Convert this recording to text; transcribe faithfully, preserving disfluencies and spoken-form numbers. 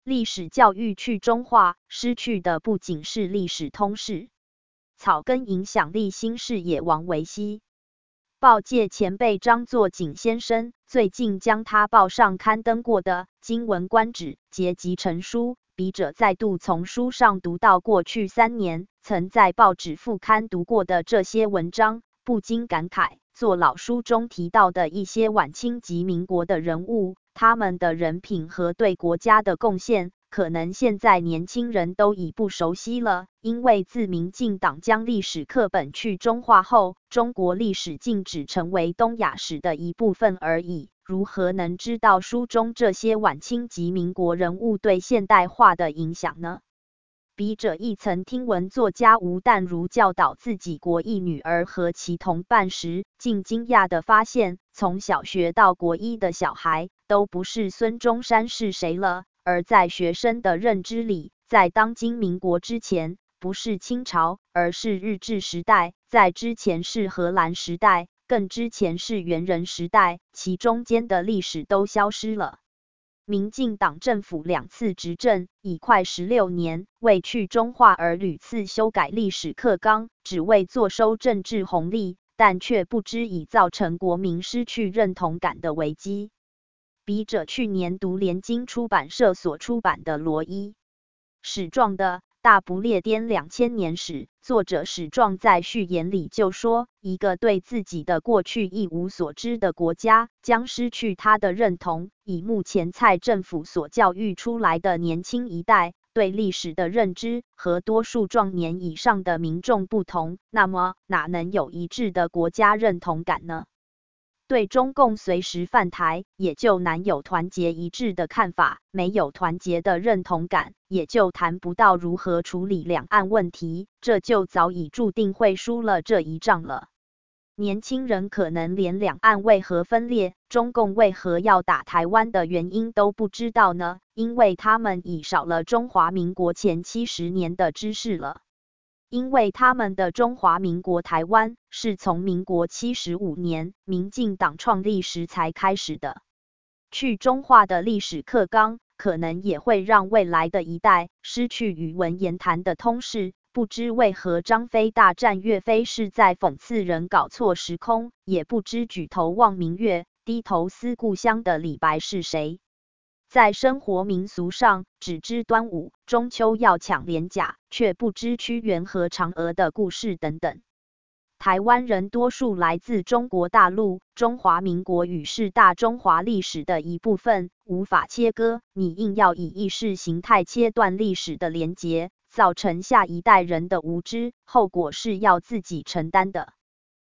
历史教育去中化，失去的不仅是历史通识，草根影响力新视野王维熙。报界前辈张作锦先生最近将他报上刊登过的经文观止结集成书，笔者再度从书上读到过去三年曾在报纸副刊读过的这些文章，不禁感慨，作老书中提到的一些晚清及民国的人物，他们的人品和对国家的贡献，可能现在年轻人都已不熟悉了，因为自民进党将历史课本去中化后，中国历史竟只成为东亚史的一部分而已，如何能知道书中这些晚清及民国人物对现代化的影响呢？笔者亦曾听闻作家吴淡如教导自己国一女儿和其同伴时，竟惊讶地发现，从小学到国一的小孩都不是孙中山是谁了，而在学生的认知里，在当今民国之前，不是清朝，而是日治时代，在之前是荷兰时代，更之前是元人时代，其中间的历史都消失了。民进党政府两次执政，已快十六年，为去中化而屡次修改历史课纲，只为坐收政治红利，但却不知已造成国民失去认同感的危机。笔者去年读联经出版社所出版的罗一史壮的大不列颠两千年史，作者史壮在序言里就说，一个对自己的过去一无所知的国家，将失去他的认同。以目前蔡政府所教育出来的年轻一代对历史的认知和多数壮年以上的民众不同，那么哪能有一致的国家认同感呢？对中共随时犯台，也就难有团结一致的看法，没有团结的认同感，也就谈不到如何处理两岸问题，这就早已注定会输了这一仗了。年轻人可能连两岸为何分裂，中共为何要打台湾的原因都不知道呢，因为他们已少了中华民国前七十年的知识了。因为他们的中华民国台湾是从民国七十五年民进党创立时才开始的。去中化的历史课纲可能也会让未来的一代失去语文言谈的通识，不知为何张飞大战岳飞是在讽刺人搞错时空，也不知举头望明月，低头思故乡的李白是谁。在生活民俗上，只知端午、中秋要抢连假，却不知屈原和嫦娥的故事等等。台湾人多数来自中国大陆，中华民国语是大中华历史的一部分，无法切割，你硬要以意识形态切断历史的连结，造成下一代人的无知，后果是要自己承担的。